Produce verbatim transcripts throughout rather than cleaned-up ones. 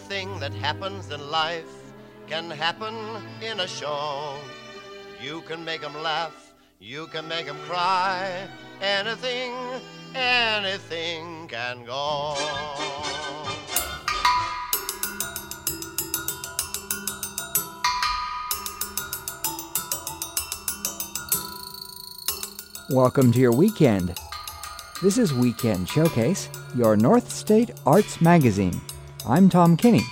Anything that happens in life can happen in a show. You can make 'em laugh, you can make 'em cry. Anything, anything can go. Welcome to your weekend. This is Weekend Showcase, your North State Arts magazine. I'm Tom Kinney.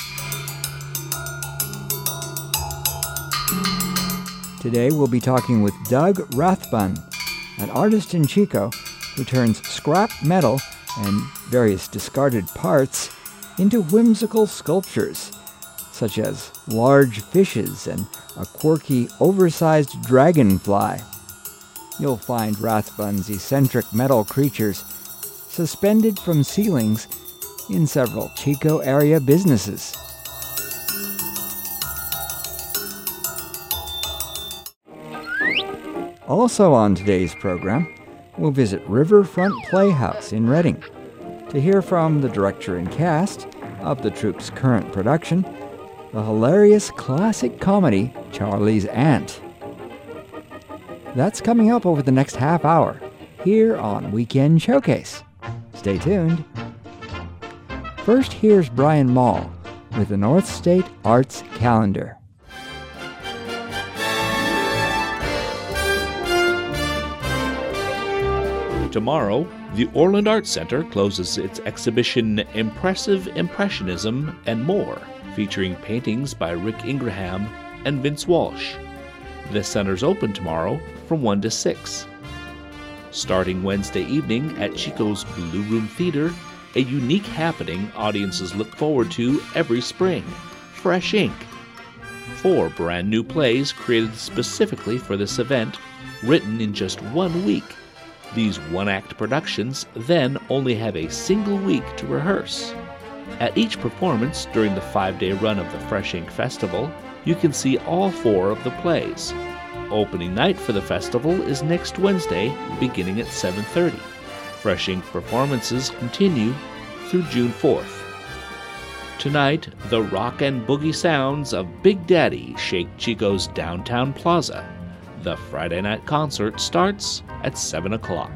Today we'll be talking with Doug Rathbun, an artist in Chico who turns scrap metal and various discarded parts into whimsical sculptures, such as large fishes and a quirky, oversized dragonfly. You'll find Rathbun's eccentric metal creatures suspended from ceilings in several Chico area businesses. Also on today's program, we'll visit Riverfront Playhouse in Reading to hear from the director and cast of the troupe's current production, the hilarious classic comedy Charlie's Aunt. That's coming up over the next half hour here on Weekend Showcase. Stay tuned. First, here's Brian Mall with the North State Arts Calendar. Tomorrow, the Orland Arts Center closes its exhibition Impressive Impressionism and More, featuring paintings by Rick Ingraham and Vince Walsh. The center's open tomorrow from one to six. Starting Wednesday evening at Chico's Blue Room Theater, a unique happening audiences look forward to every spring, Fresh Ink. Four brand new plays created specifically for this event, written in just one week. These one-act productions then only have a single week to rehearse. At each performance during the five-day run of the Fresh Ink Festival, you can see all four of the plays. Opening night for the festival is next Wednesday, beginning at seven thirty. Fresh Ink performances continue through June fourth. Tonight, the rock and boogie sounds of Big Daddy shake Chico's downtown plaza. The Friday night concert starts at seven o'clock.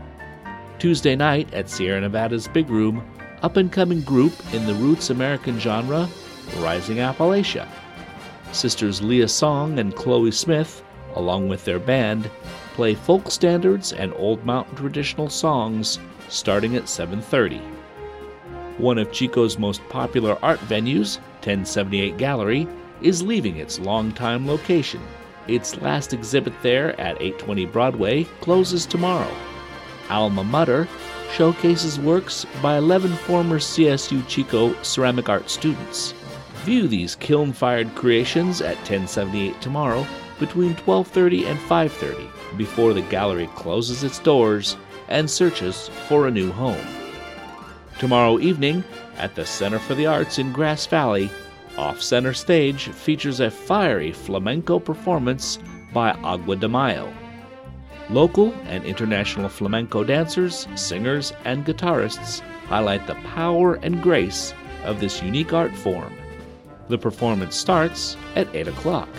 Tuesday night at Sierra Nevada's Big Room, up-and-coming group in the roots American genre, Rising Appalachia. Sisters Leah Song and Chloe Smith, along with their band, play folk standards and old mountain traditional songs starting at seven thirty. One of Chico's most popular art venues, ten seventy-eight Gallery, is leaving its longtime location. Its last exhibit there at eight twenty Broadway closes tomorrow. Alma Mater showcases works by eleven former C S U Chico ceramic art students. View these kiln-fired creations at ten seventy-eight tomorrow between twelve thirty and five thirty before the gallery closes its doors and searches for a new home. Tomorrow evening at the Center for the Arts in Grass Valley, Off-Center Stage features a fiery flamenco performance by Agua de Mayo. Local and international flamenco dancers, singers, and guitarists highlight the power and grace of this unique art form. The performance starts at eight o'clock.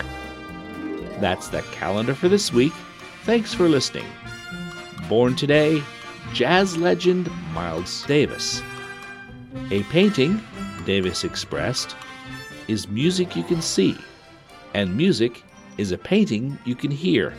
That's the calendar for this week. Thanks for listening. Born today, jazz legend Miles Davis. A painting, Davis expressed, is music you can see, and music is a painting you can hear.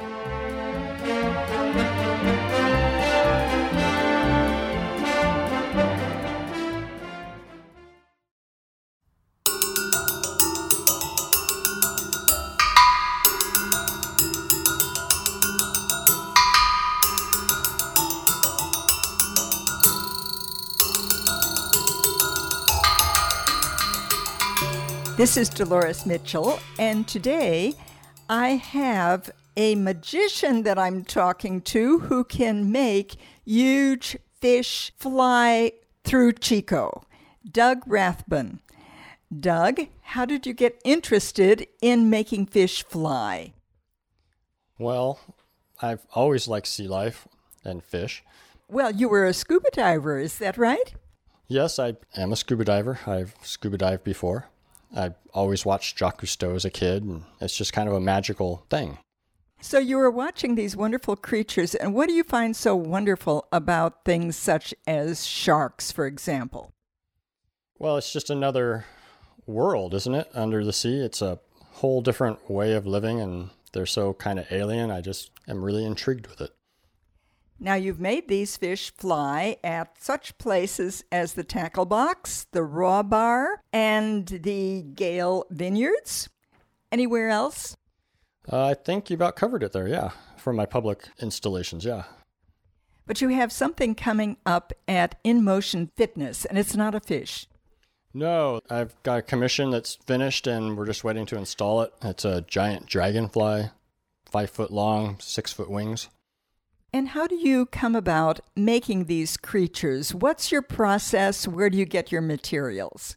This is Dolores Mitchell, and today I have a magician that I'm talking to who can make huge fish fly through Chico, Doug Rathbun. Doug, how did you get interested in making fish fly? Well, I've always liked sea life and fish. Well, you were a scuba diver, is that right? Yes, I am a scuba diver. I've scuba dived before. I always watched Jacques Cousteau as a kid, and it's just kind of a magical thing. So you were watching these wonderful creatures, and what do you find so wonderful about things such as sharks, for example? Well, it's just another world, isn't it? Under the sea, it's a whole different way of living, and they're so kind of alien. I just am really intrigued with it. Now, you've made these fish fly at such places as the Tackle Box, the Raw Bar, and the Gale Vineyards. Anywhere else? Uh, I think you about covered it there, yeah, for my public installations, yeah. But you have something coming up at In Motion Fitness, and it's not a fish. No, I've got a commission that's finished, and we're just waiting to install it. It's a giant dragonfly, five foot long, six foot wings. And how do you come about making these creatures? What's your process? Where do you get your materials?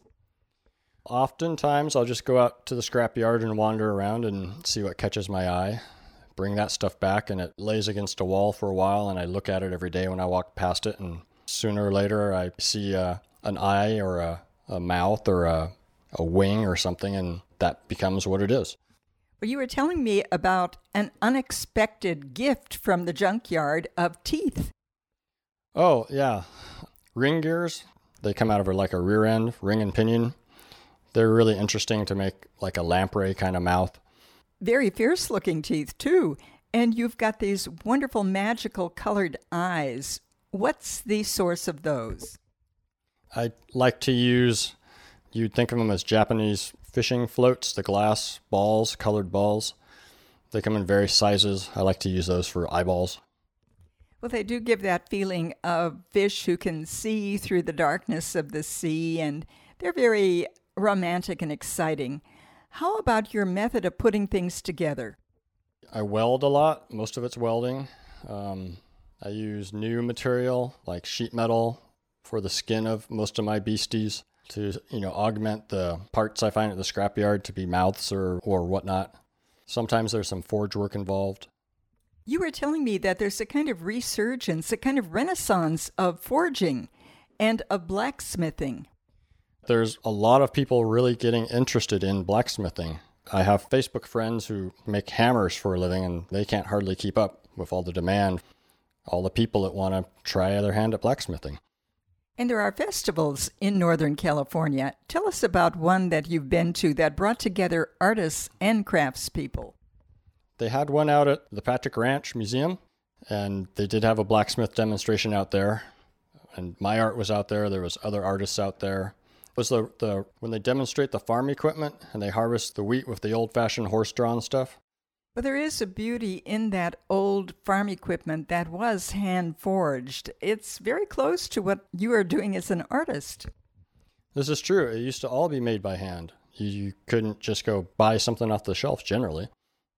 Oftentimes, I'll just go out to the scrapyard and wander around and see what catches my eye. Bring that stuff back, and it lays against a wall for a while, and I look at it every day when I walk past it, and sooner or later I see uh, an eye or a, a mouth or a, a wing or something, and that becomes what it is. Well, you were telling me about an unexpected gift from the junkyard of teeth. Oh, yeah. Ring gears, they come out of like a rear end, ring and pinion. They're really interesting to make like a lamprey kind of mouth. Very fierce-looking teeth, too. And you've got these wonderful magical colored eyes. What's the source of those? I like to use, you'd think of them as Japanese fishing floats, the glass balls, colored balls. They come in various sizes. I like to use those for eyeballs. Well, they do give that feeling of fish who can see through the darkness of the sea, and they're very romantic and exciting. How about your method of putting things together? I weld a lot. Most of it's welding. Um, I use new material like sheet metal for the skin of most of my beasties to, you know, augment the parts I find at the scrapyard to be mouths or, or whatnot. Sometimes there's some forge work involved. You were telling me that there's a kind of resurgence, a kind of renaissance of forging and of blacksmithing. There's a lot of people really getting interested in blacksmithing. I have Facebook friends who make hammers for a living, and they can't hardly keep up with all the demand, all the people that want to try their hand at blacksmithing. And there are festivals in Northern California. Tell us about one that you've been to that brought together artists and craftspeople. They had one out at the Patrick Ranch Museum, and they did have a blacksmith demonstration out there. And my art was out there. There was other artists out there. It was the, the when they demonstrate the farm equipment and they harvest the wheat with the old-fashioned horse-drawn stuff. But there is a beauty in that old farm equipment that was hand-forged. It's very close to what you are doing as an artist. This is true. It used to all be made by hand. You, you couldn't just go buy something off the shelf generally.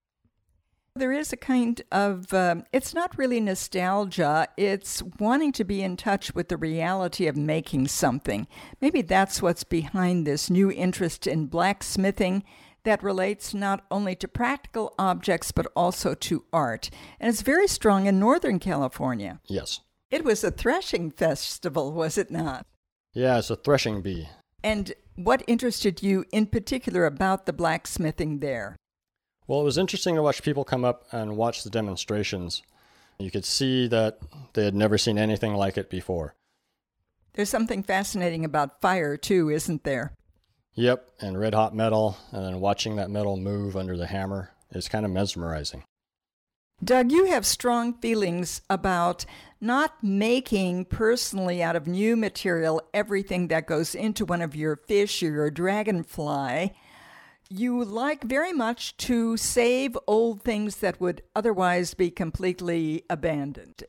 There is a kind of, um, it's not really nostalgia, it's wanting to be in touch with the reality of making something. Maybe that's what's behind this new interest in blacksmithing that relates not only to practical objects but also to art. And it's very strong in Northern California. Yes. It was a threshing festival, was it not? Yeah, it's a threshing bee. And what interested you in particular about the blacksmithing there? Well, it was interesting to watch people come up and watch the demonstrations. You could see that they had never seen anything like it before. There's something fascinating about fire, too, isn't there? Yep, and red hot metal, and then watching that metal move under the hammer is kind of mesmerizing. Doug, you have strong feelings about not making personally out of new material everything that goes into one of your fish or your dragonfly. You like very much to save old things that would otherwise be completely abandoned.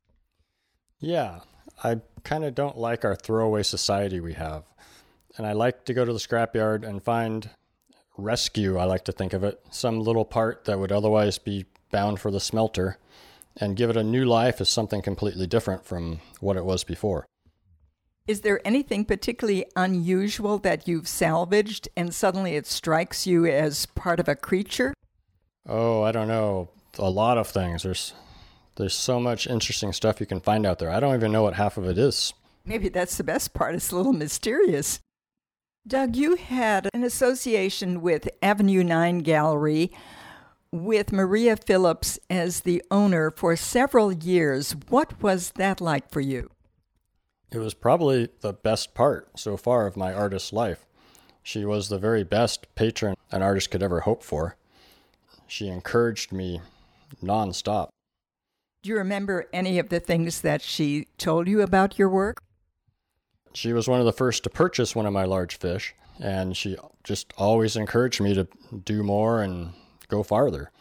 Yeah, I kind of don't like our throwaway society we have. And I like to go to the scrapyard and find rescue, I like to think of it, some little part that would otherwise be bound for the smelter, and give it a new life as something completely different from what it was before. Is there anything particularly unusual that you've salvaged and suddenly it strikes you as part of a creature? Oh, I don't know. A lot of things. There's there's so much interesting stuff you can find out there. I don't even know what half of it is Maybe that's the best part. It's a little mysterious. Doug, you had an association with Avenue nine Gallery with Maria Phillips as the owner for several years. What was that like for you? It was probably the best part so far of my artist's life. She was the very best patron an artist could ever hope for. She encouraged me nonstop. Do you remember any of the things that she told you about your work? She was one of the first to purchase one of my large fish, and she just always encouraged me to do more and go farther.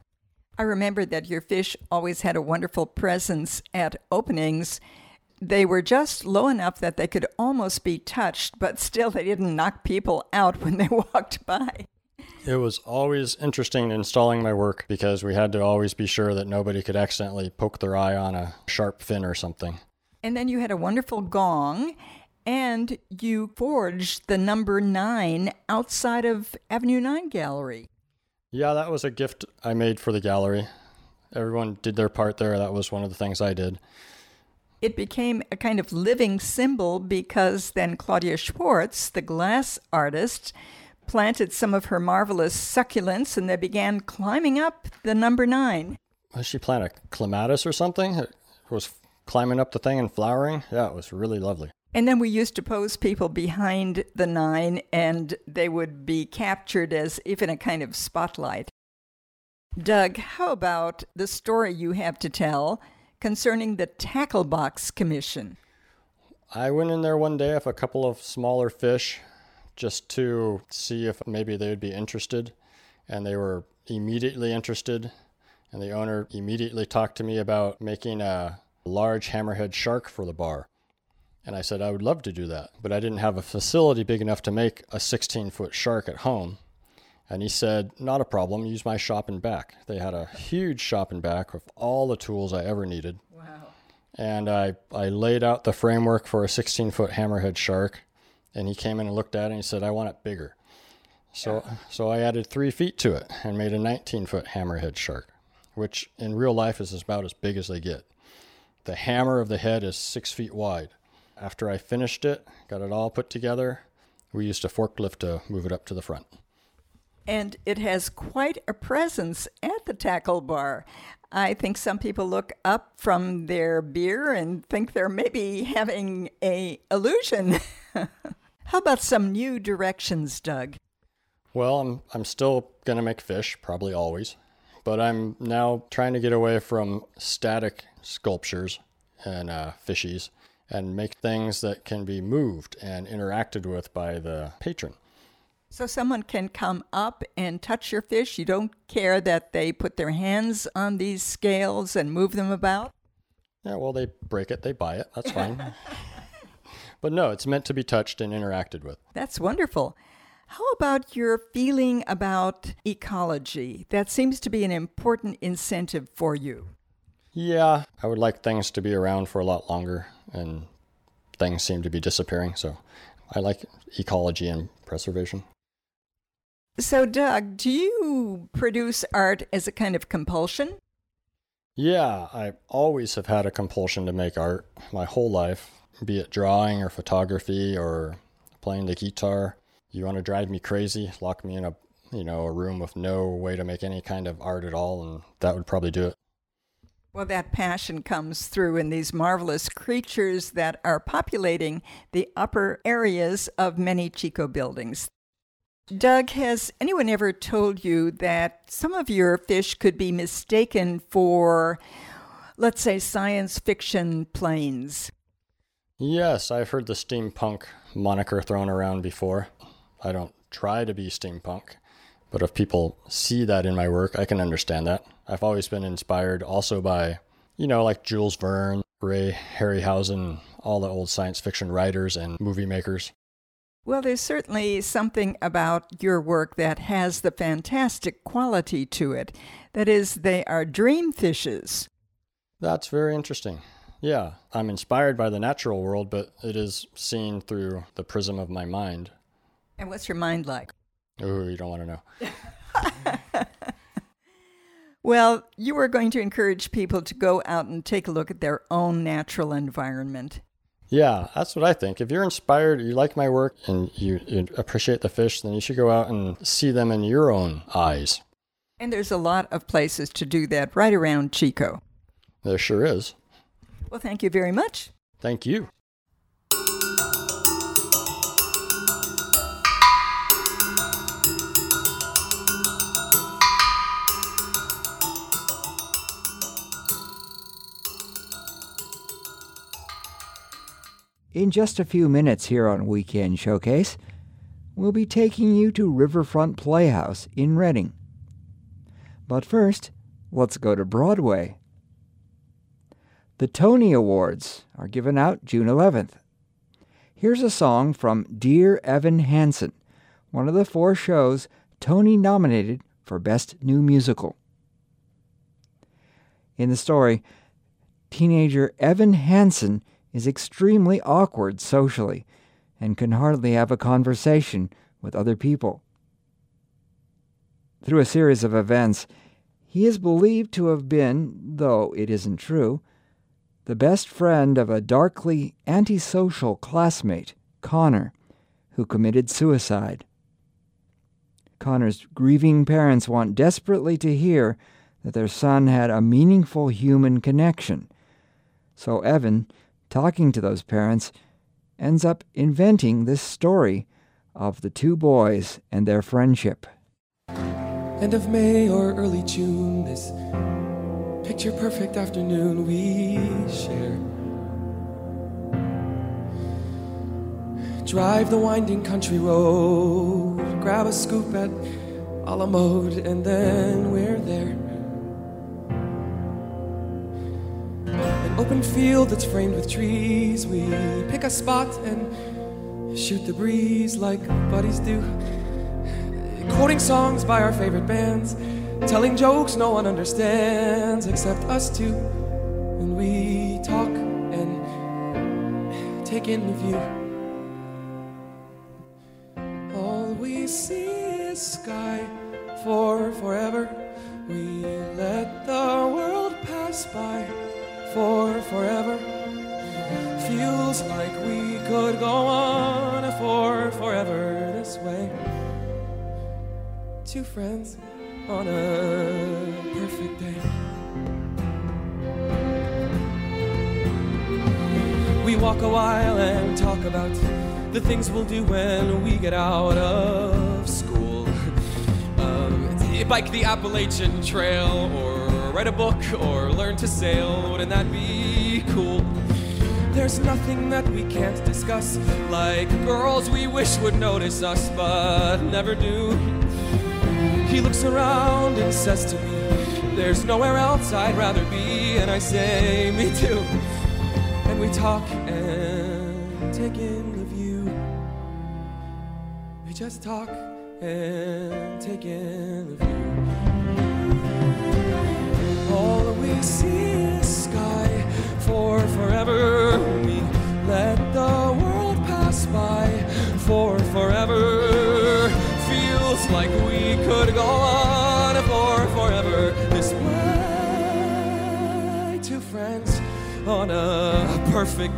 I remember that your fish always had a wonderful presence at openings. They were just low enough that they could almost be touched, but still they didn't knock people out when they walked by. It was always interesting installing my work because we had to always be sure that nobody could accidentally poke their eye on a sharp fin or something. And then you had a wonderful gong, and you forged the number nine outside of Avenue nine Gallery. Yeah, that was a gift I made for the gallery. Everyone did their part there. That was one of the things I did. It became a kind of living symbol because then Claudia Schwartz, the glass artist, planted some of her marvelous succulents, and they began climbing up the number nine. Did she plant a clematis or something? It was climbing up the thing and flowering. Yeah, it was really lovely. And then we used to pose people behind the nine, and they would be captured as if in a kind of spotlight. Doug, how about the story you have to tell concerning the Tackle Box Commission? I went in there one day with a couple of smaller fish just to see if maybe they would be interested, and they were immediately interested, and the owner immediately talked to me about making a large hammerhead shark for the bar. And I said I would love to do that, but I didn't have a facility big enough to make a sixteen-foot shark at home. And he said, not a problem, use my shop and back. They had a huge shop and back with all the tools I ever needed. Wow. And I, I laid out the framework for a sixteen-foot hammerhead shark, and he came in and looked at it and he said, I want it bigger. So, yeah. so I added three feet to it and made a nineteen-foot hammerhead shark, which in real life is about as big as they get. The hammer of the head is six feet wide. After I finished it, got it all put together, we used a forklift to move it up to the front. And it has quite a presence at the tackle bar. I think some people look up from their beer and think they're maybe having a illusion. How about some new directions, Doug? Well, I'm I'm still going to make fish, probably always. But I'm now trying to get away from static sculptures and uh, fishies and make things that can be moved and interacted with by the patron. So someone can come up and touch your fish. You don't care that they put their hands on these scales and move them about? Yeah, well, they break it, they buy it. That's fine. But no, it's meant to be touched and interacted with. That's wonderful. How about your feeling about ecology? That seems to be an important incentive for you. Yeah, I would like things to be around for a lot longer, and things seem to be disappearing, so I like ecology and preservation. So, Doug, do you produce art as a kind of compulsion? Yeah, I always have had a compulsion to make art my whole life, be it drawing or photography or playing the guitar. You want to drive me crazy, lock me in a, you know, a room with no way to make any kind of art at all, and that would probably do it. Well, that passion comes through in these marvelous creatures that are populating the upper areas of many Chico buildings. Doug, has anyone ever told you that some of your fish could be mistaken for, let's say, science fiction planes? Yes, I've heard the steampunk moniker thrown around before. I don't try to be steampunk, but if people see that in my work, I can understand that. I've always been inspired also by, you know, like Jules Verne, Ray Harryhausen, all the old science fiction writers and movie makers. Well, there's certainly something about your work that has the fantastic quality to it. That is, they are dream fishes. That's very interesting. Yeah, I'm inspired by the natural world, but it is seen through the prism of my mind. And what's your mind like? Oh, you don't want to know. Well, you are going to encourage people to go out and take a look at their own natural environment. Yeah, that's what I think. If you're inspired, you like my work, and you, you appreciate the fish, then you should go out and see them in your own eyes. And there's a lot of places to do that right around Chico. There sure is. Well, thank you very much. Thank you. In just a few minutes here on Weekend Showcase, we'll be taking you to Riverfront Playhouse in Reading. But first, let's go to Broadway. The Tony Awards are given out June eleventh. Here's a song from Dear Evan Hansen, one of the four shows Tony nominated for Best New Musical. In the story, teenager Evan Hansen is extremely awkward socially and can hardly have a conversation with other people. Through a series of events, he is believed to have been, though it isn't true, the best friend of a darkly antisocial classmate, Connor, who committed suicide. Connor's grieving parents want desperately to hear that their son had a meaningful human connection, so Evan, talking to those parents, ends up inventing this story of the two boys and their friendship. End of May or early June, this picture-perfect afternoon we share. Drive the winding country road, grab a scoop at a la mode, and then we're there. An open field that's framed with trees, we pick a spot and shoot the breeze like buddies do. Quoting songs by our favorite bands, telling jokes no one understands except us two. And we talk and take in the view. All we see is sky for forever. We let the world pass by for forever. Feels like we could go on for forever this way. Two friends on a perfect day. We walk a while and talk about the things we'll do when we get out of school. Um, bike the Appalachian Trail, or write a book, or learn to sail. Wouldn't that be cool? There's nothing that we can't discuss, like girls we wish would notice us but never do. He looks around and says to me, there's nowhere else I'd rather be, and I say, me too. And we talk and take in the view. We just talk and take in the view. All we see is sky for forever. We let the world pass by for forever. Feels like we could go on for forever this way. Two friends on a perfect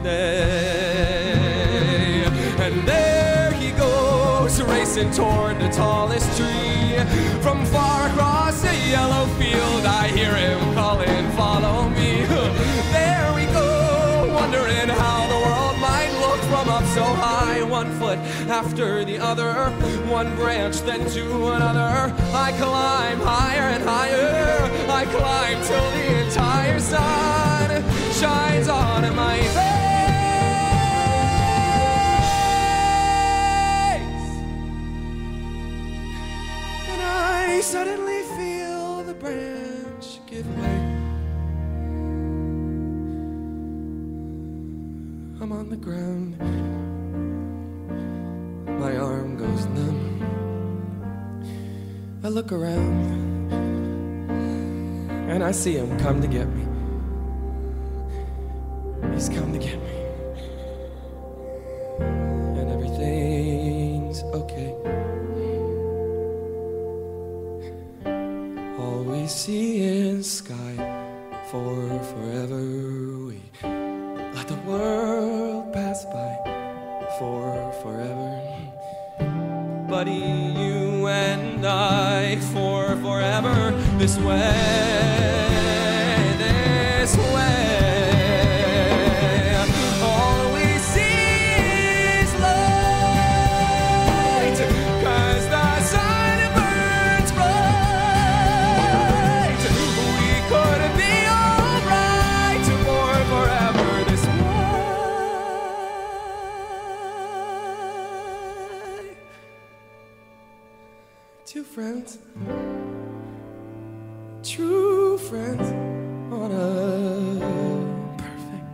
day. And there he goes, racing toward the tallest tree. From far across a yellow field, I hear him calling, follow me. There we go, wondering how the world might look from up so high. One foot after the other, one branch then to another. I climb higher and higher, I climb till the entire sun shines on my face. And I suddenly feel the branch give way. I'm on the ground, my arm goes numb. I look around and I see him come to get me. He's come to get me, and everything's okay. All we see is sky for forever. We let the world pass for forever. Buddy, you and I for forever, this way, this way. All we see is light, 'cause the sun burns bright. We could be alright for forever, this way. Two friends, true friends, on a perfect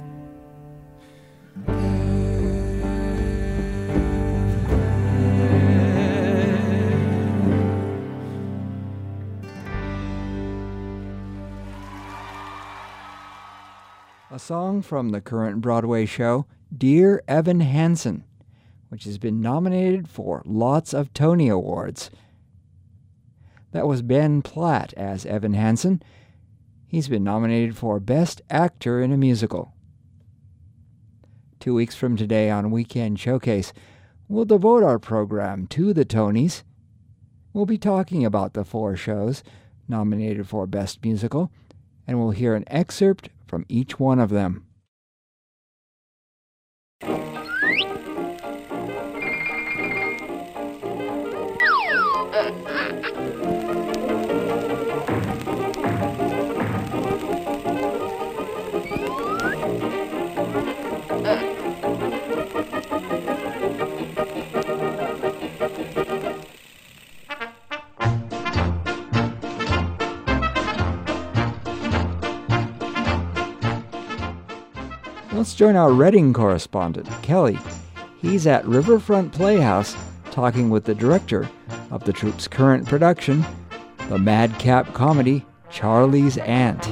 A song from the current Broadway show, Dear Evan Hansen, which has been nominated for lots of Tony Awards. That was Ben Platt as Evan Hansen. He's been nominated for Best Actor in a Musical. Two weeks from today on Weekend Showcase, we'll devote our program to the Tonys. We'll be talking about the four shows nominated for Best Musical, and we'll hear an excerpt from each one of them. Let's join our Reading correspondent, Kelly. He's at Riverfront Playhouse talking with the director of the troupe's current production, the madcap comedy Charlie's Aunt.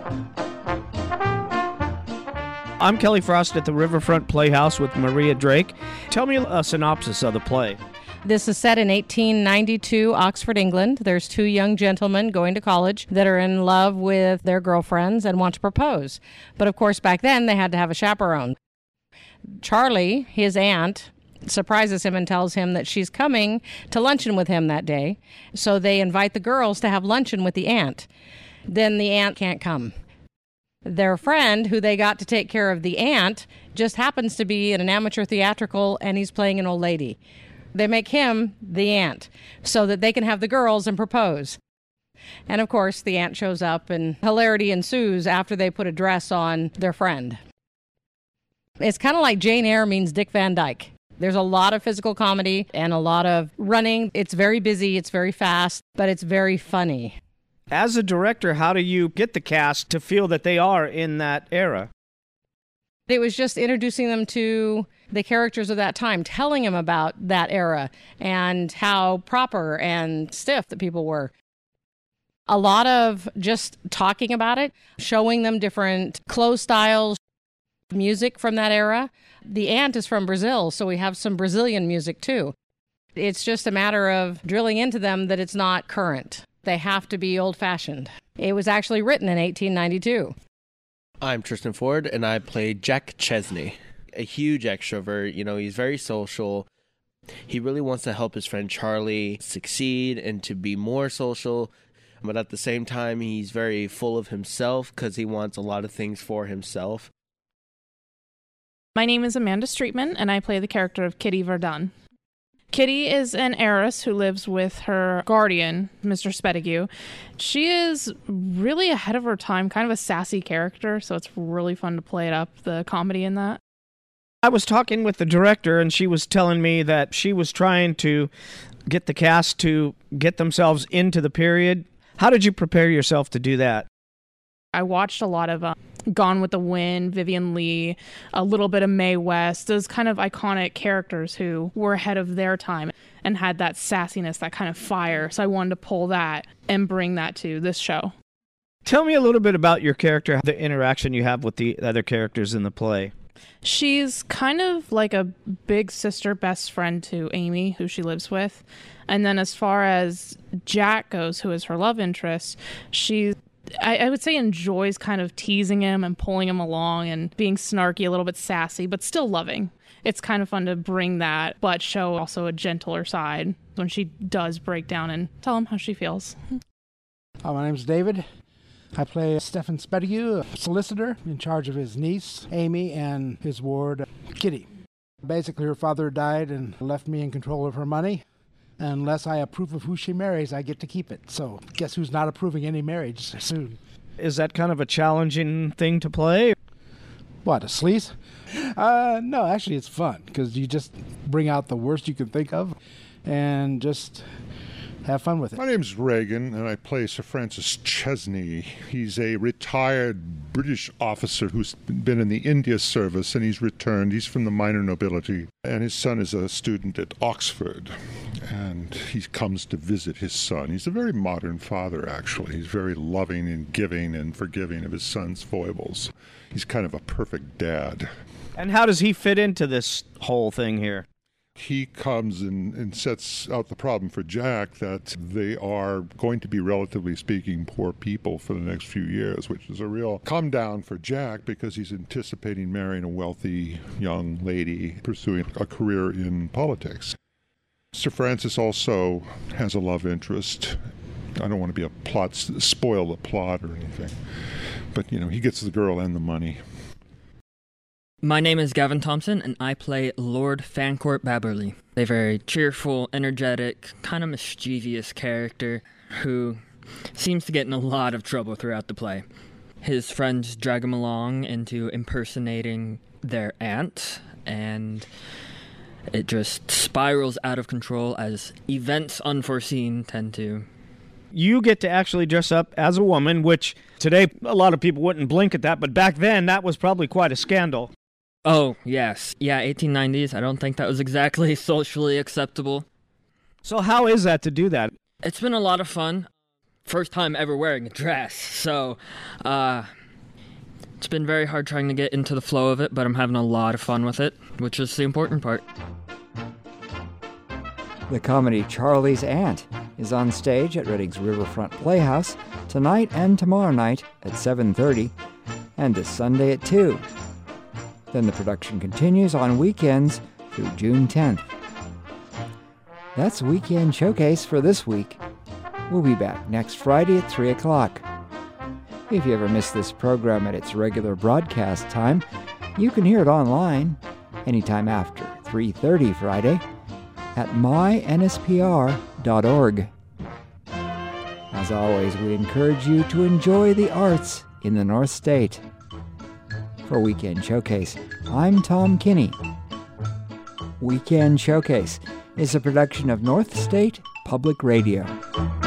I'm Kelly Frost at the Riverfront Playhouse with Maria Drake. Tell me a synopsis of the play. This is set in eighteen ninety-two, Oxford, England. There's two young gentlemen going to college that are in love with their girlfriends and want to propose. But of course, back then, they had to have a chaperone. Charlie, his aunt, surprises him and tells him that she's coming to luncheon with him that day. So they invite the girls to have luncheon with the aunt. Then the aunt can't come. Their friend, who they got to take care of the aunt, just happens to be in an amateur theatrical, and he's playing an old lady. They make him the aunt so that they can have the girls and propose. And of course, the aunt shows up and hilarity ensues after they put a dress on their friend. It's kind of like Jane Eyre means Dick Van Dyke. There's a lot of physical comedy and a lot of running. It's very busy, it's very fast, but it's very funny. As a director, how do you get the cast to feel that they are in that era? It was just introducing them to the characters of that time, telling them about that era and how proper and stiff the people were. A lot of just talking about it, showing them different clothes styles, music from that era. The aunt is from Brazil, so we have some Brazilian music too. It's just a matter of drilling into them that it's not current. They have to be old-fashioned. It was actually written in eighteen ninety-two. I'm Tristan Ford, and I play Jack Chesney, a huge extrovert. You know, he's very social. He really wants to help his friend Charlie succeed and to be more social. But at the same time, he's very full of himself because he wants a lot of things for himself. My name is Amanda Streetman, and I play the character of Kitty Verdun. Kitty is an heiress who lives with her guardian, Mister Spedigue. She is really ahead of her time, kind of a sassy character, so it's really fun to play it up, the comedy in that. I was talking with the director, and she was telling me that she was trying to get the cast to get themselves into the period. How did you prepare yourself to do that? I watched a lot of uh, Gone with the Wind, Vivian Leigh, a little bit of Mae West, those kind of iconic characters who were ahead of their time and had that sassiness, that kind of fire. So I wanted to pull that and bring that to this show. Tell me a little bit about your character, the interaction you have with the other characters in the play. She's kind of like a big sister best friend to Amy, who she lives with. And then as far as Jack goes, who is her love interest, she's I, I would say enjoys kind of teasing him and pulling him along and being snarky, a little bit sassy, but still loving. It's kind of fun to bring that, but show also a gentler side when she does break down and tell him how she feels. Uh, my name's David. I play Stefan Spedigue, a solicitor in charge of his niece, Amy, and his ward, Kitty. Basically, her father died and left me in control of her money. Unless I approve of who she marries, I get to keep it. So guess who's not approving any marriage soon? Is that kind of a challenging thing to play? What, a sleaze? Uh, no, actually it's fun, because you just bring out the worst you can think of and just have fun with it. My name's Reagan, and I play Sir Francis Chesney. He's a retired British officer who's been in the India service, and he's returned. He's from the minor nobility, and his son is a student at Oxford, and he comes to visit his son. He's a very modern father, actually. He's very loving and giving and forgiving of his son's foibles. He's kind of a perfect dad. And how does he fit into this whole thing here? He comes and, and sets out the problem for Jack that they are going to be, relatively speaking, poor people for the next few years, which is a real come down for Jack because he's anticipating marrying a wealthy young lady pursuing a career in politics. Sir Francis also has a love interest. I don't want to be a plot, spoil the plot or anything, but, you know, he gets the girl and the money. My name is Gavin Thompson, and I play Lord Fancourt Babberley, a very cheerful, energetic, kind of mischievous character who seems to get in a lot of trouble throughout the play. His friends drag him along into impersonating their aunt, and it just spirals out of control as events unforeseen tend to. You get to actually dress up as a woman, which today a lot of people wouldn't blink at that, but back then that was probably quite a scandal. Oh, yes. Yeah, eighteen nineties. I don't think that was exactly socially acceptable. So how is that to do that? It's been a lot of fun. First time ever wearing a dress, so uh, it's been very hard trying to get into the flow of it, but I'm having a lot of fun with it, which is the important part. The comedy Charlie's Aunt is on stage at Reading's Riverfront Playhouse tonight and tomorrow night at seven thirty, and this Sunday at two. Then the production continues on weekends through June tenth. That's Weekend Showcase for this week. We'll be back next Friday at three o'clock. If you ever miss this program at its regular broadcast time, you can hear it online anytime after three thirty Friday at my N S P R dot org. As always, we encourage you to enjoy the arts in the North State. For Weekend Showcase, I'm Tom Kinney. Weekend Showcase is a production of North State Public Radio.